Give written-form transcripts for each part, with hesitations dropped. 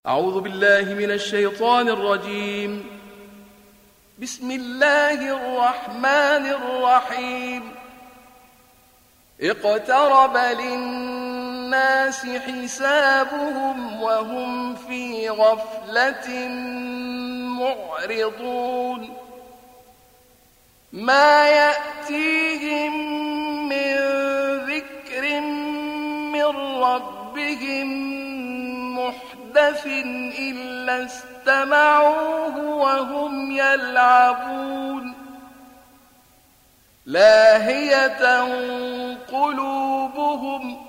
أعوذ بالله من الشيطان الرجيم. بسم الله الرحمن الرحيم. اقترب للناس حسابهم وهم في غفلة معرضون. ما يأتيهم من ذكر من ربهم محدث إلا استمعوه وهم يلعبون. لاهية قلوبهم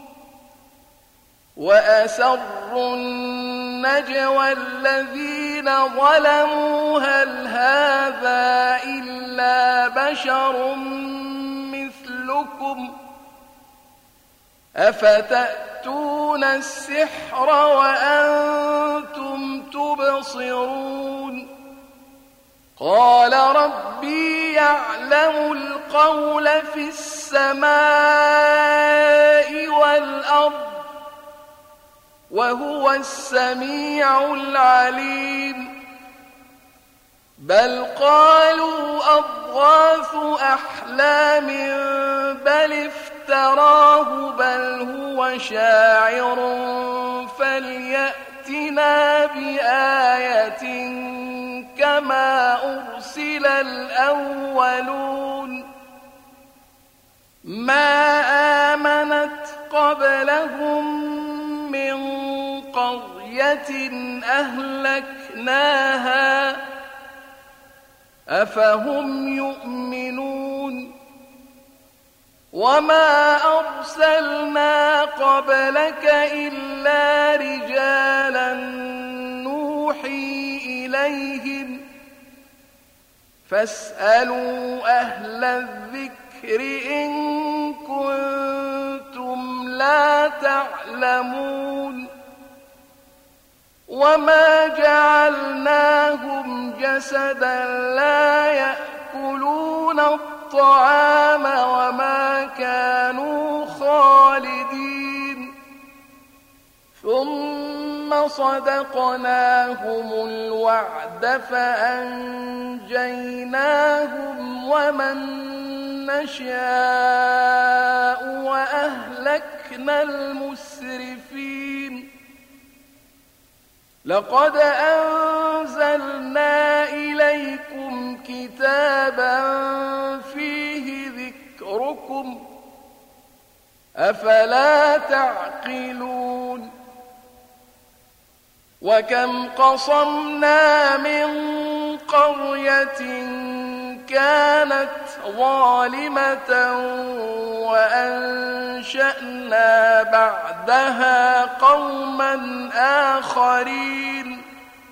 وأسروا النجوى الذين ظلموا هل هذا إلا بشر مثلكم أفتأتون السحر وأنتم تبصرون. قال ربي يعلم القول في السماء والأرض وهو السميع العليم. بل قالوا أضغاث أحلام بل افتراه بل هو شاعر فليأتنا بآية كما أرسل الأولون. ما آمنت قبلهم من قرية أهلكناها أفهم يؤمنون. وما أرسلنا قبلك إلا رجالا نوحي إليهم فاسألوا أهل الذكر إن كنتم لا تعلمون. وما جعلناهم جسدا لا يأكلون الطعام وما كانوا خالدين. ثم صدقناهم الوعد فأنجيناهم ومن نشاء وأهلكنا المسرفين. لقد أنزلنا إليكم كتابا فيه ذكركم أفلا تعقلون. وكم قصمنا من قرية كانت ظالمة وأنشأنا بعدها قوما آخرين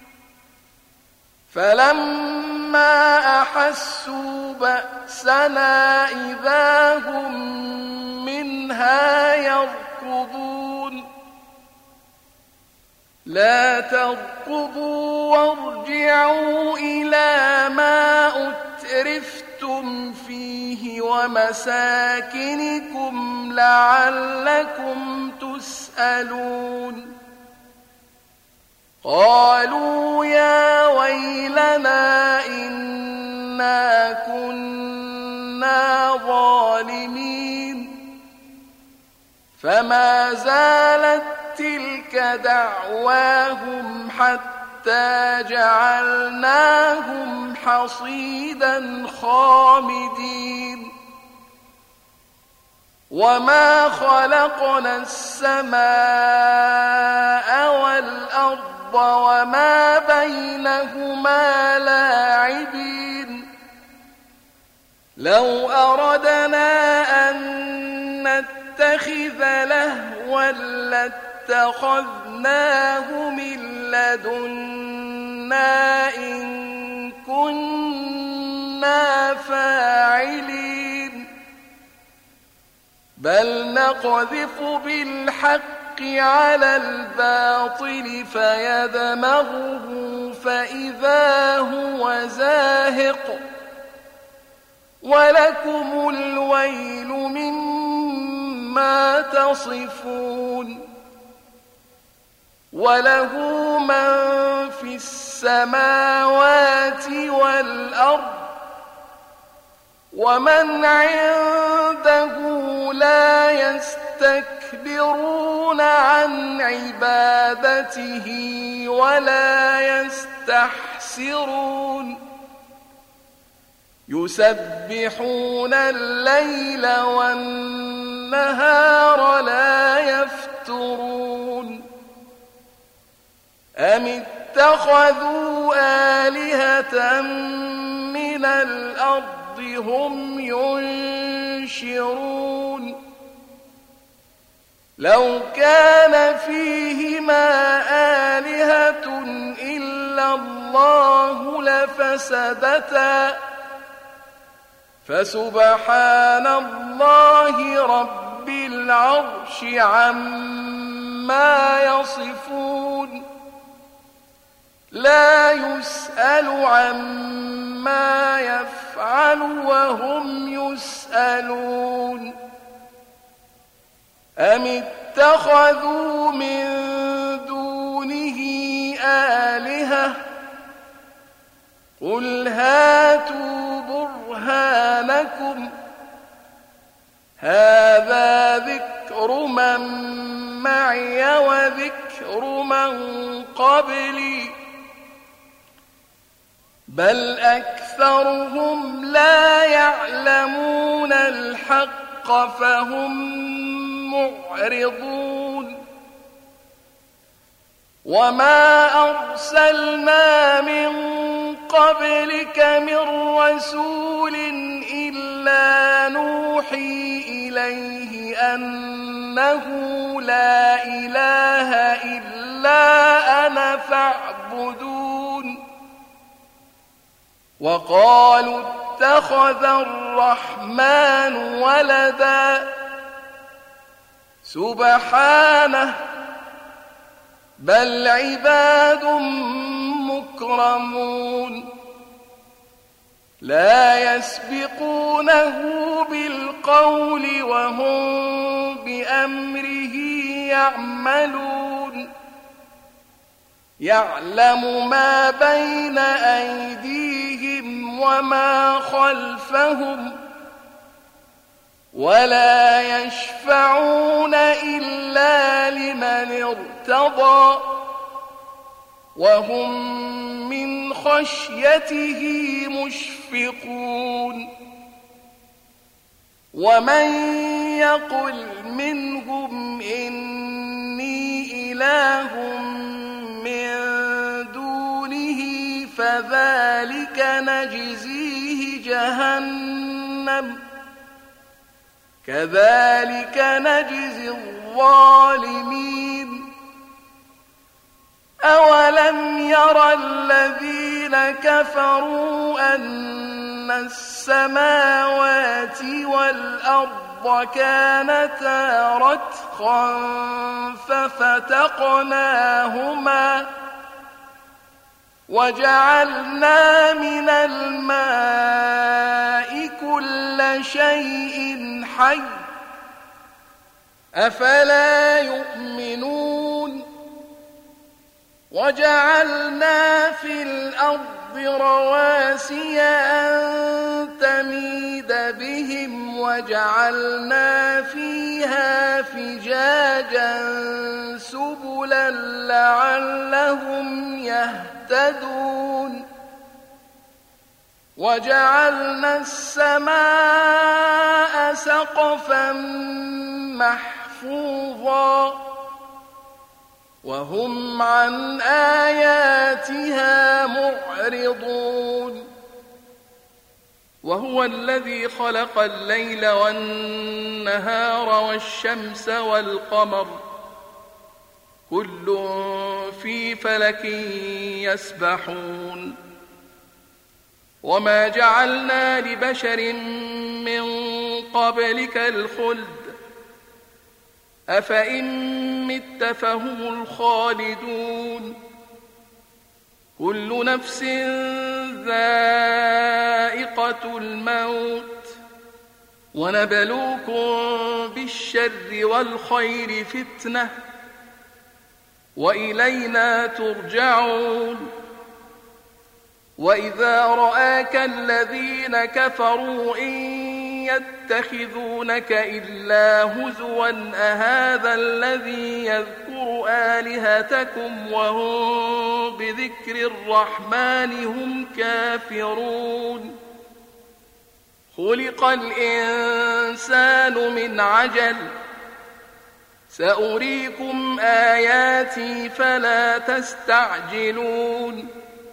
فلما أحسوا بأسنا إذا هم منها يركضون. لا تركضوا وارجعوا إلى ما أترفتم فيه ومساكنكم لعلكم تسألون. قالوا يا ويلنا إنا كنا ظالمين. فما زالت تلك دعواهم حتى جعلناهم حصيدا خامدين. وما خلقنا السماء والأرض وما بينهما لاعبين. لو أردنا أن نتخذ لهوا لاتخذناه من لدنا إن كنا فاعلين. بل نقذف بالحق على الباطل فيدمغه فإذا هو زاهق ولكم الويل مما تصفون. وله من في السماوات والأرض ومن عنده لا يستكبرون عن عبادته ولا يستحسرون يسبحون الليل والنهار لا يفترون أم اتخذوا آلهة من الأرض هم ينشرون لو كان فيهما آلهة إلا الله لفسدتا فسبحان الله رب العرش عما يصفون لا يسأل عما يفعل وهم يسألون أم اتخذوا من دونه آلهة قل هاتوا برهانكم هذا ذكر من معي وذكر من قبلي بل أكثرهم لا يعلمون الحق فهم معرضون وما أرسلنا من قبلك من رسول إلا نوحي إليه أنه لا إله إلا أنا فاعبدون وقالوا اتخذ الرحمن ولدا سبحانه بل عباد مكرمون لا يسبقونه بالقول وهم بأمره يعملون يعلم ما بين أيديهم وما خلفهم ولا يشفعون إلا لمن ارتضى وهم من خشيته مشفقون ومن يقل منهم إني إله من دونه فذلك نجزيه جهنم كذلك نجزي الظالمين أولم يرى الذين كفروا أن السماوات والأرض كانتا رتقا ففتقناهما وجعلنا من الماء كل شيء حي أفلا يؤمنون وجعلنا في الأرض رواسي أن تميد بهم وجعلنا فيها فجاجا سبلا لعلهم يهتدون وجعلنا السماء سقفا محفوظا وهم عن آياتها معرضون وهو الذي خلق الليل والنهار والشمس والقمر كل في فلك يسبحون وما جعلنا لبشر من قبلك الخلد أفإن مت فهم الخالدون كل نفس ذائقة الموت ونبلوكم بالشر والخير فتنة وإلينا ترجعون وإذا رآك الذين كفروا إن يتخذونك إلا هزوا أهذا الذي يذكر آلهتكم وهم بذكر الرحمن هم كافرون خلق الإنسان من عجل سأريكم آياتي فلا تستعجلون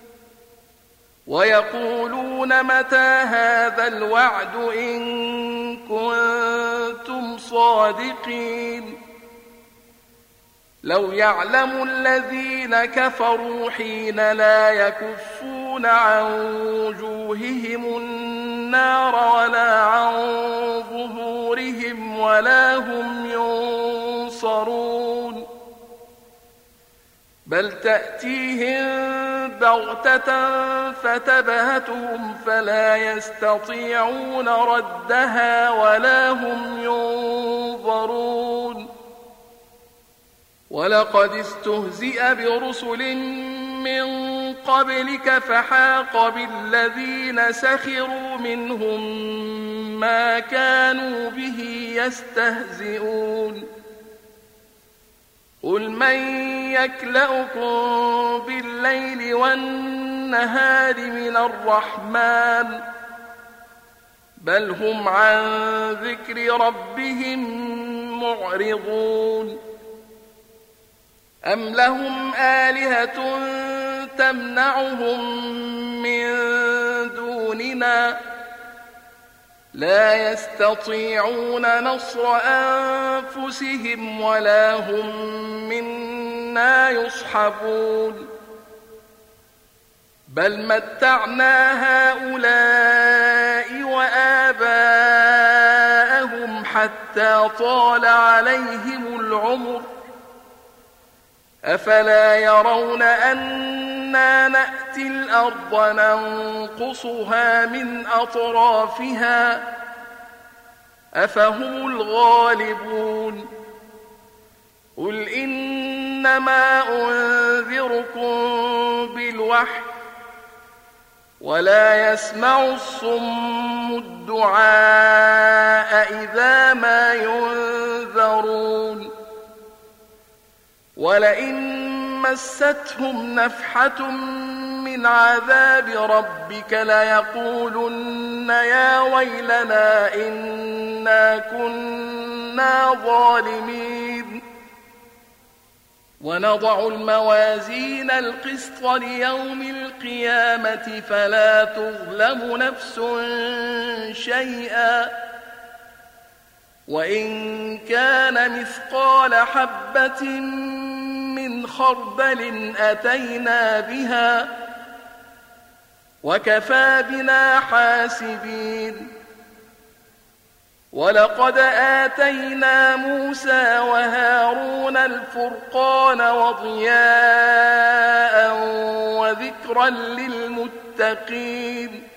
ويقولون متى هذا الوعد إن كنتم صادقين لو يعلم الذين كفروا حين لا يكفون عن وجوههم النار ولا عن ظهورهم ولا هم ينصرون بل تأتيهم بغتة فتبهتهم فلا يستطيعون ردها ولا هم ينظرون ولقد استهزئ برسل من قبلك فحاق بالذين سخروا منهم ما كانوا به يستهزئون قل من يكلؤكم بالليل والنهار من الرحمن بل هم عن ذكر ربهم معرضون أم لهم آلهة تمنعهم من دوننا لا يستطيعون نصر أنفسهم ولا هم منا يصحبون بل متعنا هؤلاء وآباءهم حتى طال عليهم العمر أفلا يرون أنا نأتي الأرض ننقصها من أطرافها أفهم الغالبون قل إنما أنذركم بالوحي ولا يسمع الصم الدعاء إذا ما ينذرون ولئن مستهم نفحة من عذاب ربك ليقولن يا ويلنا إنا كنا ظالمين ونضع الموازين القسط ليوم القيامة فلا تظلم نفس شيئا وإن كان مثقال حبة من خردل أتينا بها وكفى بنا حاسبين ولقد آتينا موسى وهارون الفرقان وضياء وذكرا للمتقين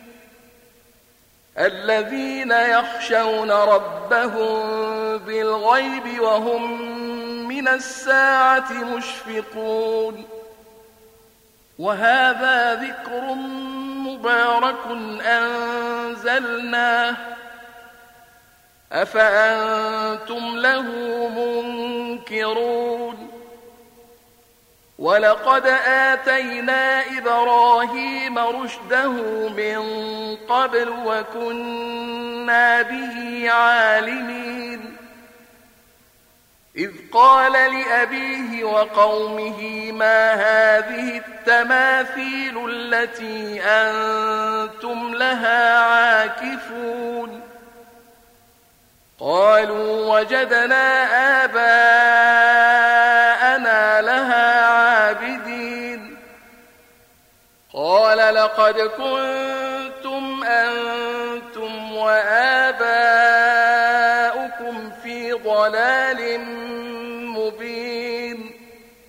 الذين يخشون ربهم بالغيب وهم من الساعة مشفقون وهذا ذكر مبارك أنزلناه أفأنتم له منكرون ولقد آتينا إبراهيم رشده من قبل وكنا به عالمين إذ قال لأبيه وقومه ما هذه التماثيل التي أنتم لها عاكفون قالوا وجدنا آباءنا لها عابدين قال لقد كنتم أنتم وآباؤكم في ضلال مبين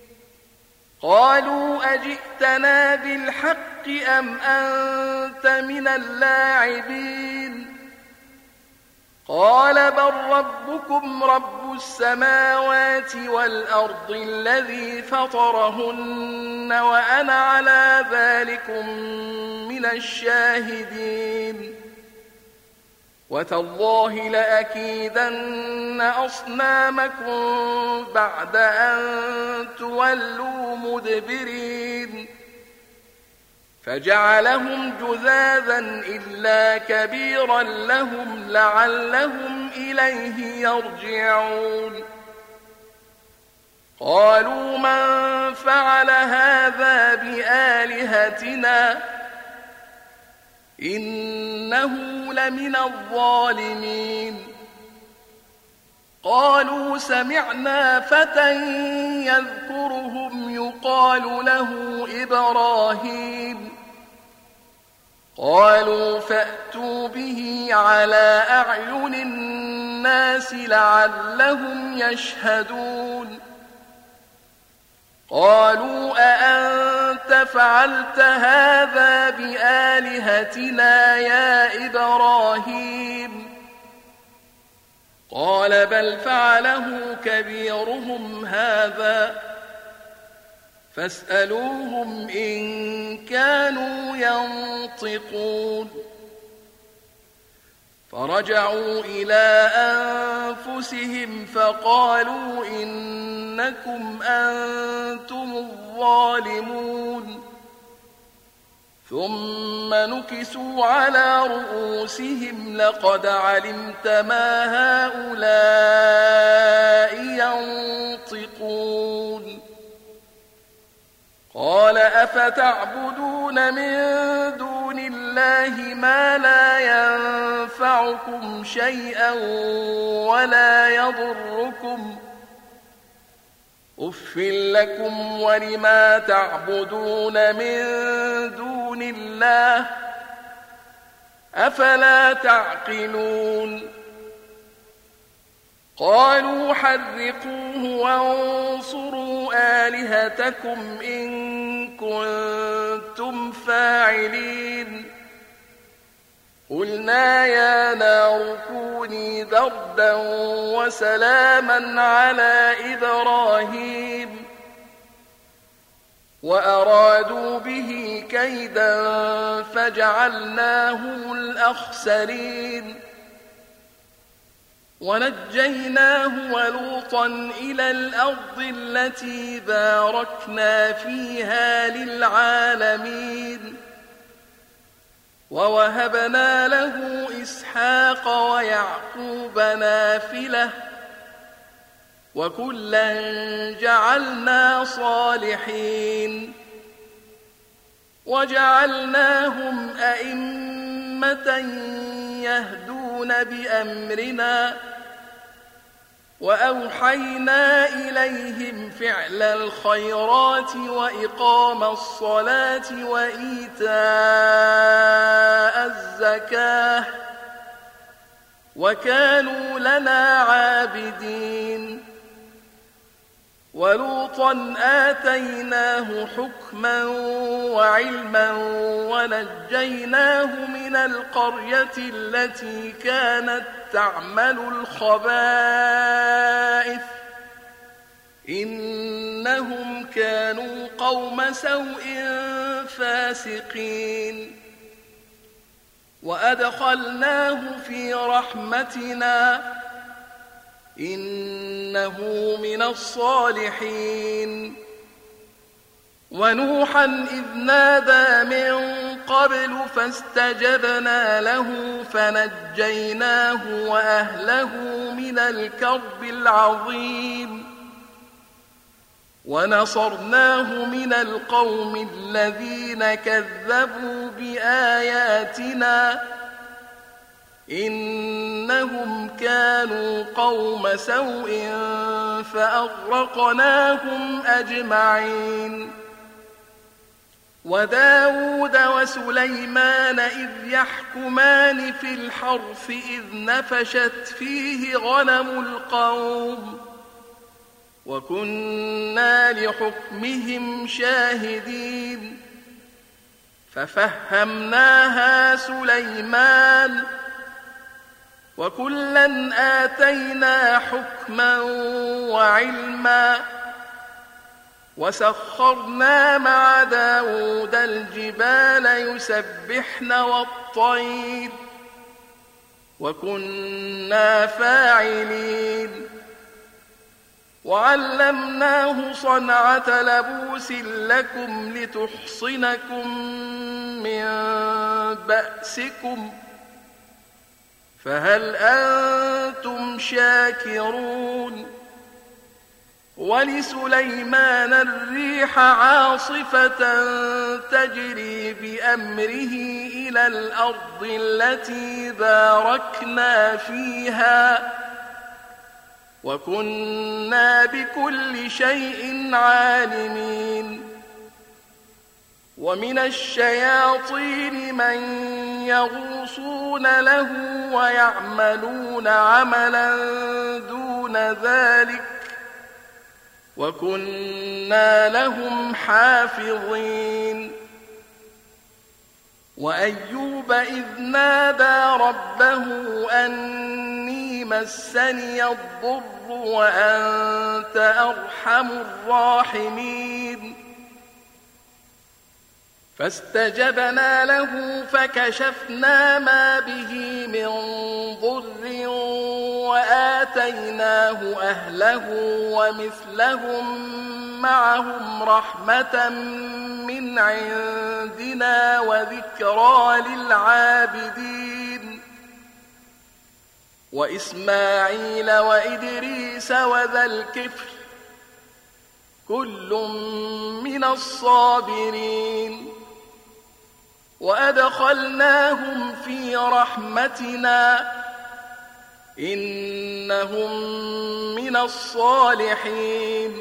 قالوا أجئتنا بالحق أم أنت من اللاعبين قال بل ربكم رب السماوات والأرض الذي فطرهن وأنا على ذلكم من الشاهدين وتالله لأكيدن أصنامكم بعد أن تولوا مدبرين فجعلهم جذاذا إلا كبيرا لهم لعلهم إليه يرجعون قالوا من فعل هذا بآلهتنا إنه لمن الظالمين قالوا سمعنا فتى يذكرهم يقال له إبراهيم قالوا فأتوا به على أعين الناس لعلهم يشهدون قالوا أأنت فعلت هذا بآلهتنا يا إبراهيم قال بل فعله كبيرهم هذا فاسألوهم إن كانوا ينطقون فرجعوا إلى أنفسهم فقالوا إنكم أنتم الظالمون ثم نكسوا على رؤوسهم لقد علمت ما هؤلاء ينطقون قال أفتعبدون من دون الله ما لا ينفعكم شيئا ولا يضركم أف لكم ولما تعبدون من دون الله أفلا تعقلون قالوا حرقوه وانصروا آلهتكم إن كنتم فاعلين قلنا يا نار كوني بردا وسلاما على إبراهيم وأرادوا به كيدا فجعلناهم الأخسرين ونجيناه ولوطا إلى الأرض التي باركنا فيها للعالمين ووهبنا له إسحاق ويعقوب نافلة وكلا جعلنا صالحين وجعلناهم أئمة يهدون بأمرنا وأوحينا إليهم فعل الخيرات وإقام الصلاة وإيتاء الزكاة وكانوا لنا عابدين ولوطا آتيناه حكما وعلما ونجيناه من القرية التي كانت تعمل الخبائث إنهم كانوا قوم سوء فاسقين وأدخلناه في رحمتنا إنه من الصالحين ونوحا إذ نادى من قبل فاستجبنا له فنجيناه وأهله من الكرب العظيم ونصرناه من القوم الذين كذبوا بآياتنا إنهم كانوا قوم سوء فأغرقناهم أجمعين وداود وسليمان إذ يحكمان في الحرث إذ نفشت فيه غنم القوم وكنا لحكمهم شاهدين ففهمناها سليمان وكلا آتينا حكما وعلما وسخرنا مع داود الجبال يسبحن والطير وكنا فاعلين وعلمناه صنعة لبوس لكم لتحصنكم من بأسكم فهل أنتم شاكرون ولسليمان الريح عاصفة تجري بأمره إلى الأرض التي باركنا فيها وكنا بكل شيء عالمين ومن الشياطين من يغوصون له ويعملون عملا دون ذلك وكنا لهم حافظين وأيوب إذ نادى ربه أني مسني الضر وأنت أرحم الراحمين فاستجبنا له فكشفنا ما به من ضر وآتيناه أهله ومثلهم معهم رحمة من عندنا وذكرى للعابدين وإسماعيل وإدريس وذا الكفل كل من الصابرين وأدخلناهم في رحمتنا إنهم من الصالحين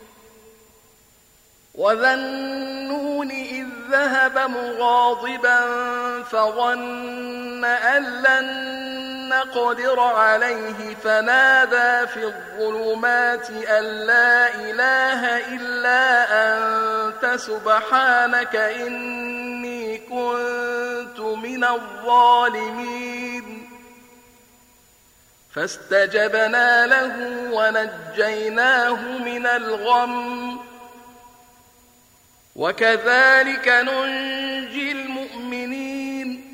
وذا النون إذ ذهب مغاضبا فظن أن لن نقدر عليه فنادى في الظلمات أن لا إله إلا أنت سبحانك إني كنت من الظالمين فاستجبنا له ونجيناه من الغم وكذلك ننجي المؤمنين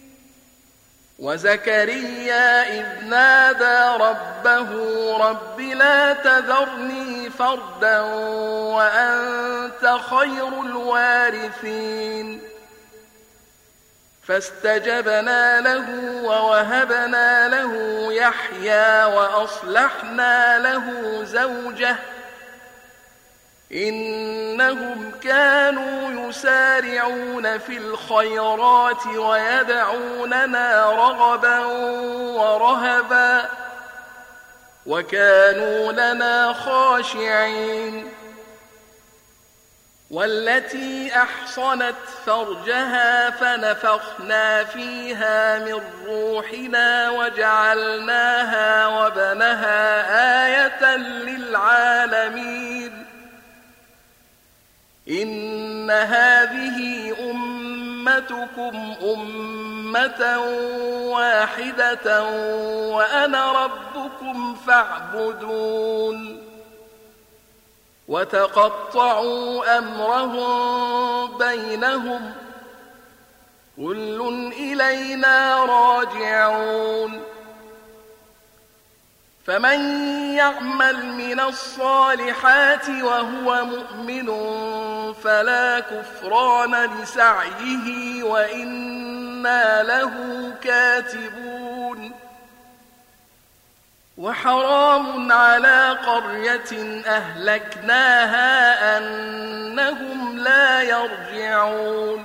وزكريا إذ نادى ربه رب لا تذرني فردا وأنت خير الوارثين فاستجبنا له ووهبنا له يحيى وأصلحنا له زوجه إنهم كانوا يسارعون في الخيرات ويدعوننا رغبا ورهبا وكانوا لنا خاشعين والتي أحصنت فرجها فنفخنا فيها من روحنا وجعلناها وبنها آية للعالمين إن هذه أمتكم أمة واحدة وأنا ربكم فاعبدون وتقطعوا أمرهم بينهم كل إلينا راجعون فمن يعمل من الصالحات وهو مؤمن فلا كفران لسعيه وإنا له كاتبون وحرام على قرية أهلكناها أنهم لا يرجعون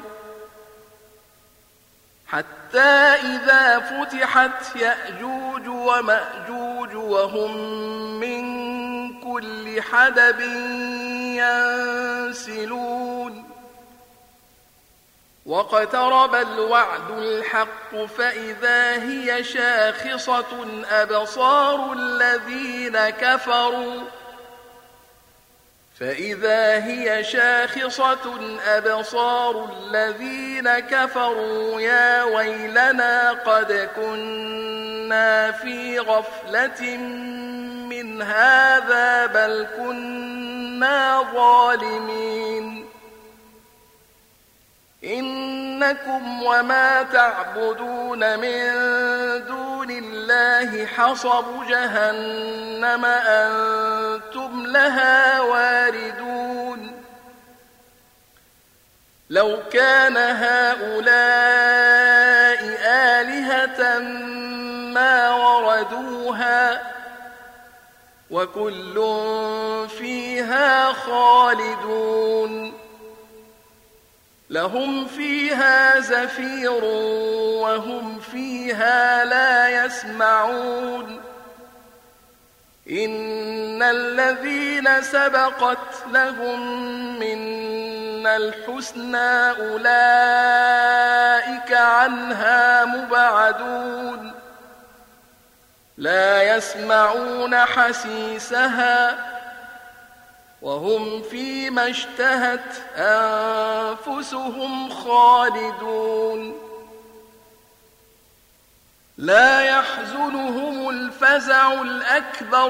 حتى إذا فتحت يأجوج ومأجوج وهم من كل حدب ينسلون واقترب الوعد الحق فإذا هي شاخصة أبصار الذين كفروا فإذا هي شاخصة أبصار الذين كفروا يا ويلنا قد كنا في غفلة من هذا بل كنا ظالمين إنكم وما تعبدون من دون الله حصب جهنم أنتم لها واردون لو كان هؤلاء آلهة ما وردوها وكل فيها خالدون لهم فيها زفير وهم فيها لا يسمعون إن الذين سبقت لهم منا الحسنى أولئك عنها مبعدون لا يسمعون حسيسها وهم فيما اشتهت أنفسهم خالدون لا يحزنهم الفزع الأكبر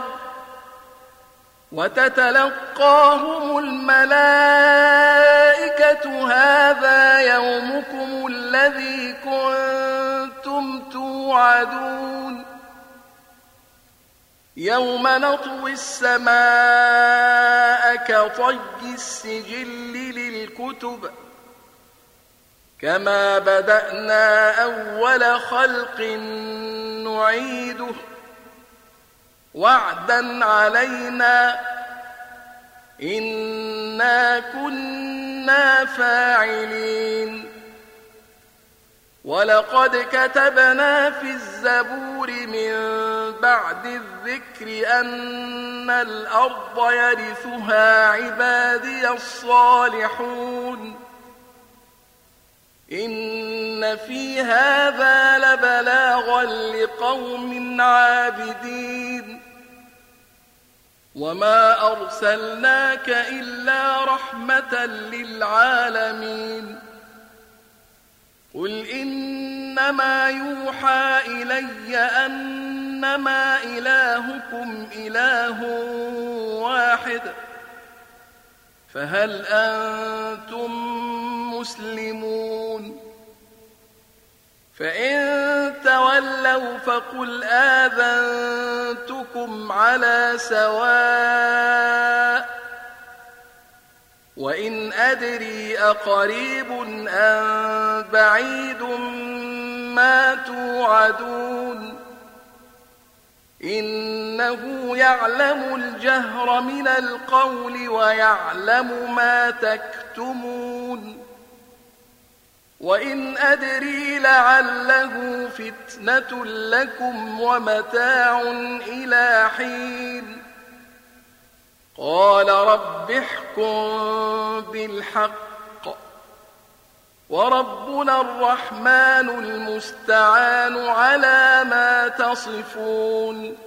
وتتلقاهم الملائكة هذا يومكم الذي كنتم توعدون يوم نطوي السماء كطي السجل للكتب كما بدأنا أول خلق نعيده وعدا علينا إنا كنا فاعلين ولقد كتبنا في الزبور من بعد الذكر أن الأرض يرثها عبادي الصالحون إن في هذا لبلاغا لقوم عابدين وما أرسلناك إلا رحمة للعالمين قل إنما يوحى إلي أنما إلهكم إله واحد فهل أنتم مسلمون فإن تولوا فقل آذنتكم على سواء وإن أدري أقريب أم بعيد ما توعدون إنه يعلم الجهر من القول ويعلم ما تكتمون وإن أدري لعله فتنة لكم ومتاع إلى حين قال رب احكم بالحق وربنا الرحمن المستعان على ما تصفون